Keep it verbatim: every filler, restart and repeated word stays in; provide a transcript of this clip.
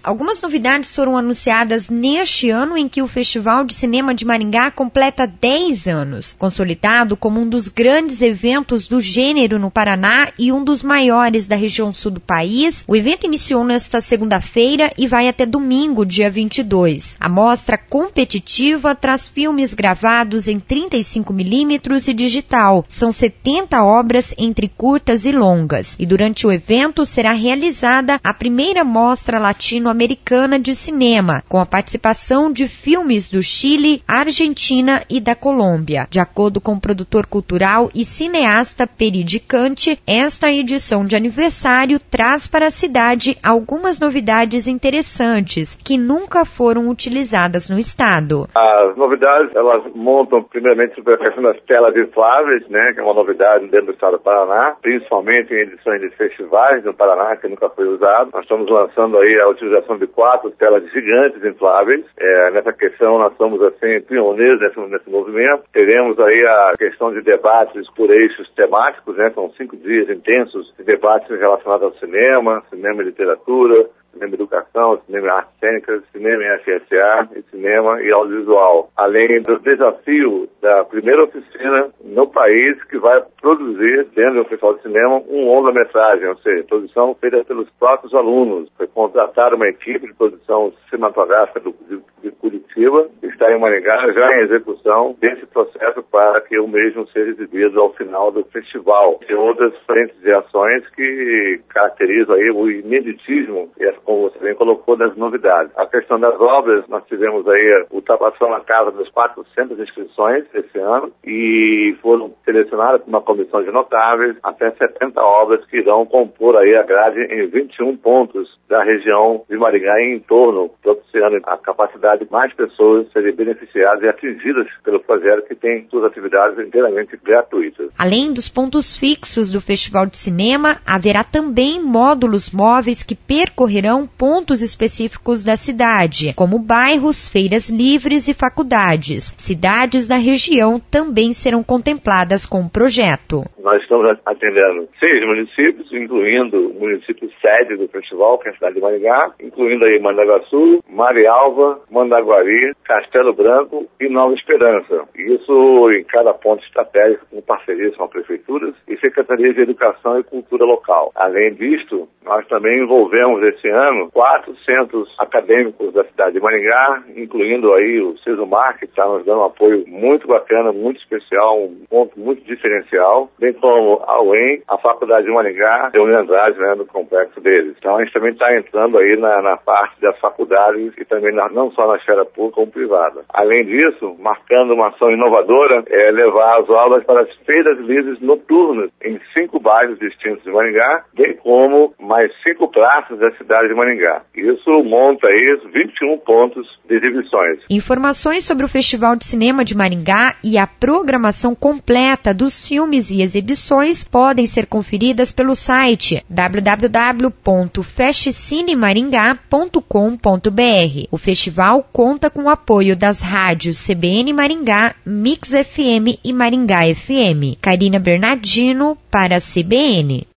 Algumas novidades foram anunciadas neste ano em que o Festival de Cinema de Maringá completa dez anos, consolidado como um dos grandes eventos do gênero no Paraná e um dos maiores da região sul do país. O evento iniciou nesta segunda-feira e vai até domingo, dia vinte e dois. A mostra competitiva traz filmes gravados em trinta e cinco milímetros e digital. São setenta obras entre curtas e longas. E durante o evento será realizada a primeira mostra latino-americana de cinema, com a participação de filmes do Chile, Argentina e da Colômbia. De acordo com o produtor cultural e cineasta Peridicante, esta edição de aniversário traz para a cidade algumas novidades interessantes que nunca foram utilizadas no estado. As novidades, elas montam primeiramente sobre a questão das telas infláveis, né, que é uma novidade dentro do estado do Paraná, principalmente em edições de festivais no Paraná, que nunca foi usado. Nós estamos lançando aí a utilização de quatro telas gigantes infláveis. É, nessa questão nós somos assim pioneiros nesse, nesse movimento. Teremos aí a questão de debates por eixos temáticos, né, são cinco dias intensos de debates relacionados ao cinema, cinema e literatura, cinema e educação, cinema e artes cênicas, cinema e F S A, e cinema e audiovisual. Além do desafio da primeira oficina no país que vai produzir, dentro do Festival de Cinema, um longa-metragem, ou seja, produção feita pelos próprios alunos. Foi contratada uma equipe de produção cinematográfica do, de, de Curitiba, que está em Maringá, já em execução desse processo para que o mesmo seja exibido ao final do festival. Tem outras frentes de ações que caracterizam aí o ineditismo, como você bem colocou, das novidades. A questão das obras, nós tivemos aí ultrapassando na casa das quatrocentas inscrições esse ano e foram selecionadas por uma comissão de notáveis até setenta obras que irão compor aí a grade em vinte e um pontos da região de Maringá e em torno, propiciando a capacidade de mais pessoas serem beneficiadas e atingidas pelo projeto que tem suas atividades inteiramente gratuitas. Além dos pontos fixos do Festival de Cinema, haverá também módulos móveis que percorrerão pontos específicos da cidade, como bairros, feiras livres e faculdades. Cidades da região também serão contempladas com o projeto. Nós estamos atendendo seis municípios, incluindo o município sede do festival, que é a cidade de Maringá, incluindo aí Mandaguaçu, Marialva, Mandaguari, Castelo Branco e Nova Esperança. Isso em cada ponto estratégico, com parcerias com as prefeituras e secretarias de educação e cultura local. Além disto, nós também envolvemos esse ano quatro centros acadêmicos da cidade de Maringá, incluindo aí o Sesumar, que está nos dando um apoio muito bacana, muito especial, um ponto muito diferencial, bem como a U E M, a Faculdade de Maringá e a Unidade, né, no complexo deles. Então a gente também está entrando aí na, na parte das faculdades e também na, não só na esfera pública como privada. Além disso, marcando uma ação inovadora, é levar as aulas para as feiras livres noturnas em cinco bairros distintos de Maringá, bem como mais cinco praças da cidade de Maringá. Isso monta aí vinte e um pontos de exibições. Informações sobre o Festival de Cinema de Maringá e a programação completa dos filmes e exibições podem ser conferidas pelo site w w w ponto festcinemaringá ponto com ponto b r. O festival conta com o apoio das rádios C B N Maringá, Mix F M e Maringá F M. Karina Bernardino para a C B N.